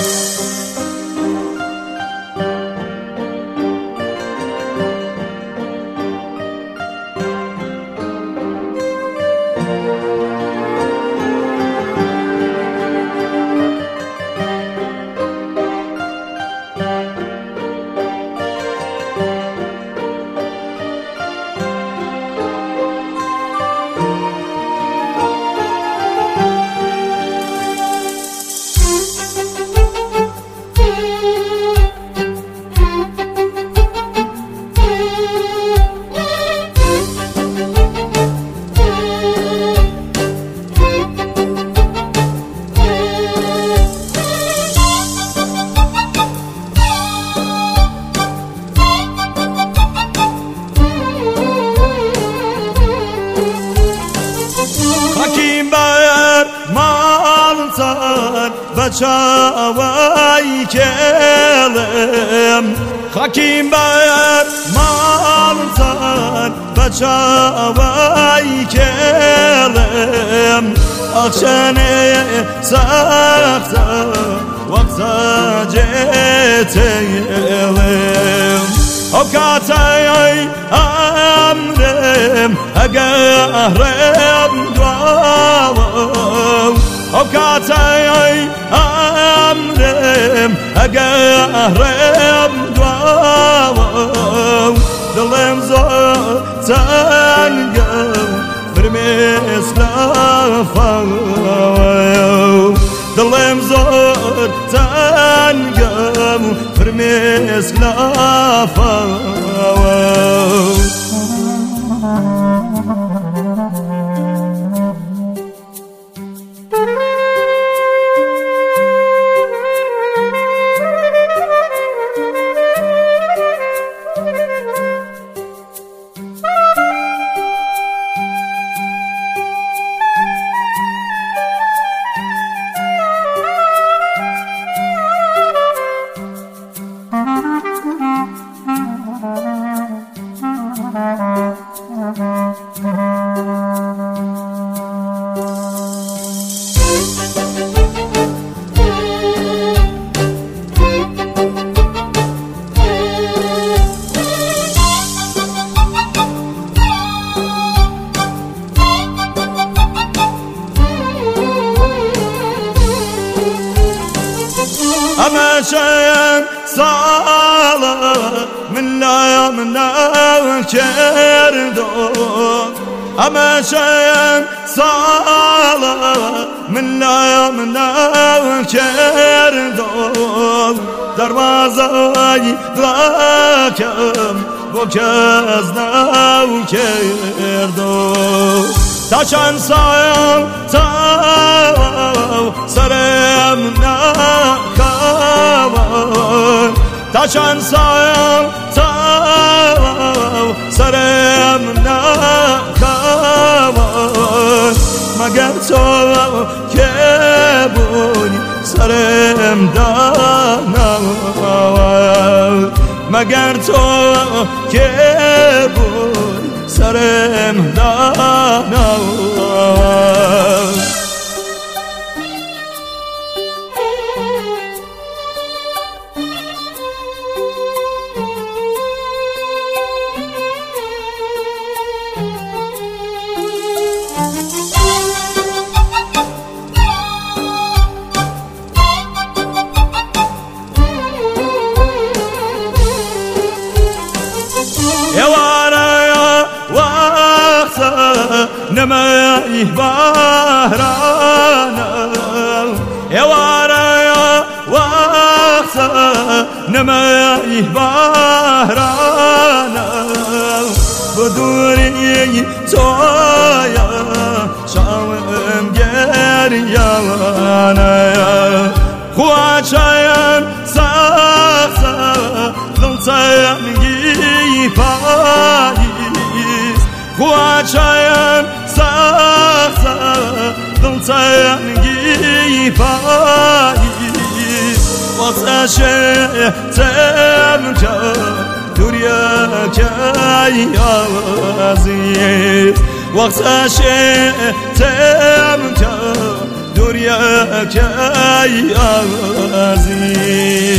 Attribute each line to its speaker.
Speaker 1: بچاوی کلم خاکیم بر مالتان بچاوی کلم آخشانه سخت وقت جتلم اوقاتای امرم اگرم دوام اوقاتای امرم اگرم دوام دلم زود تنگم برمیز لفاو دلم زود تنگم برمیز لفاو أمشان صالة من لا كردو أمشان صالة من لا كردو دروازي لكم وكزنا كردو تاشان سايل تاو سرمنا كاوان تاشان سايل تاو سرمنا كاوان مگر تو كبوني سرم داناوان مگر تو كبوني سرم داناوان نماي بهرانا يا ورايا وقتا نماي بهرانا بدوري تويا شاوم جريانا خواشايان ساختا لنصيان يفايز خواشايان ساختا دلتان يفايز وصاشة تمجا دوريا كاي عزيز وصاشة تمجا دوریه که ای عزیز